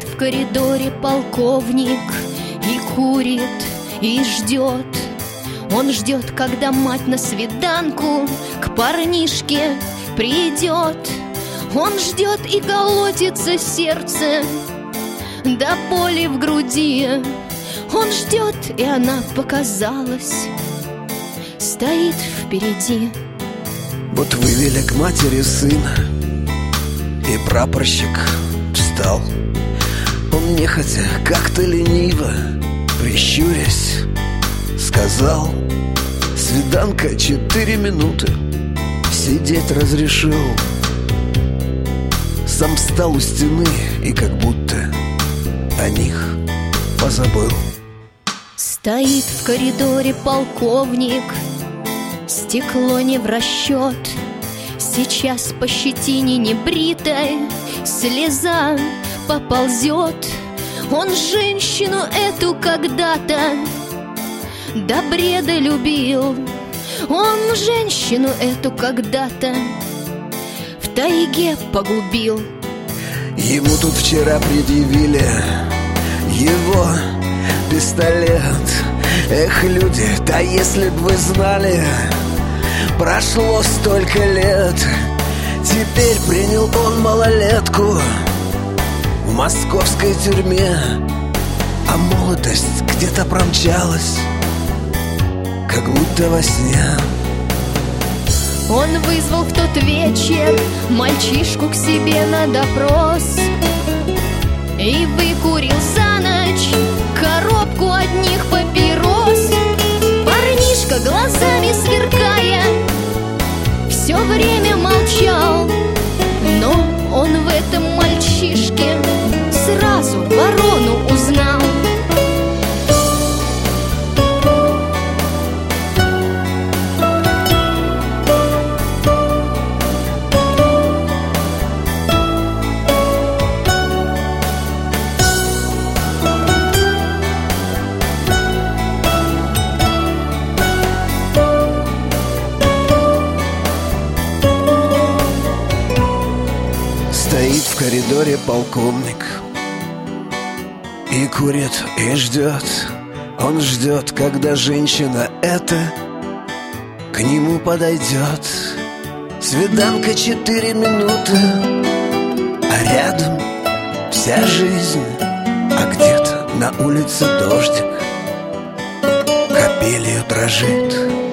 в коридоре полковник и курит, и ждет. Он ждет, когда мать на свиданку к парнишке придет. Он ждет, и колотится сердце до боли в груди. Он ждет, и она показалась, стоит впереди. Вот вывели к матери сына, и прапорщик встал. Он нехотя, как-то лениво, прищурясь, сказал: свиданка 4 минуты, сидеть разрешил. Сам встал у стены и как будто о них позабыл. Стоит в коридоре полковник, стекло не в расчет. Сейчас по щетине небритой слеза поползет. Он женщину эту когда-то до бреда любил. Он женщину эту когда-то в тайге погубил. Ему тут вчера предъявили его пистолет. Эх, люди, да если б вы знали, прошло столько лет. Теперь принял он малолетку в московской тюрьме, а молодость где-то промчалась, как будто во сне. Он вызвал в тот вечер мальчишку к себе на допрос и выкурил за ночь коробку одних папирос. Парнишка, глазами сверкая, все время молчал, но он в этом мальчишке сразу ворону узнал. Стоит в коридоре полковник и курит, и ждет. Он ждет, когда женщина эта к нему подойдет. Свиданка 4 минуты, а рядом вся жизнь. А где-то на улице дождик капелью дрожит.